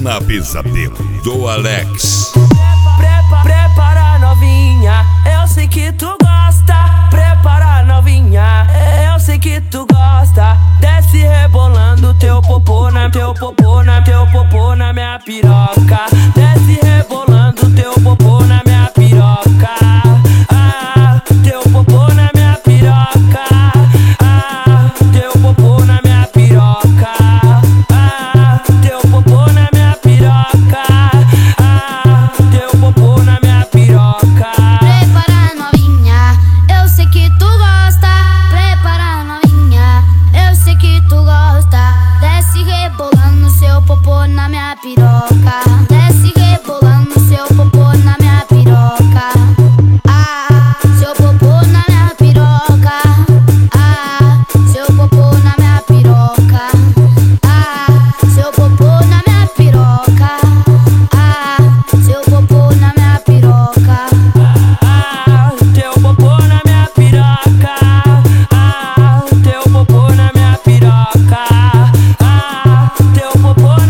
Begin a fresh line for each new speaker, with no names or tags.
na Pesadelo do Alex.
Prepara novinha, eu sei que tu gosta. Prepara novinha, eu sei que tu gosta. Desce rebolando teu popô na minha piroca. Desce rebolando teu popô na minha piroca. Ah, teu popô na minha piroca. Ah, teu popô na minha piroca. Ah, teu popô na minha piroca. Ah, teu popô na minha piroca.
Prepara novinha, eu sei que tu gosta. Prepara novinha, eu sei que tu gosta. Desce rebolando seu popô na minha piroca. Desce rebolando seu popô na minha piroca. Ah, seu popô na minha piroca. Ah, seu popô na minha piroca. Ah, seu popô na minha piroca. Ah, seu popô na minha piroca.
Ah, teu popô na minha piroca. Ah, teu popô na minha piroca. Ah, teu popô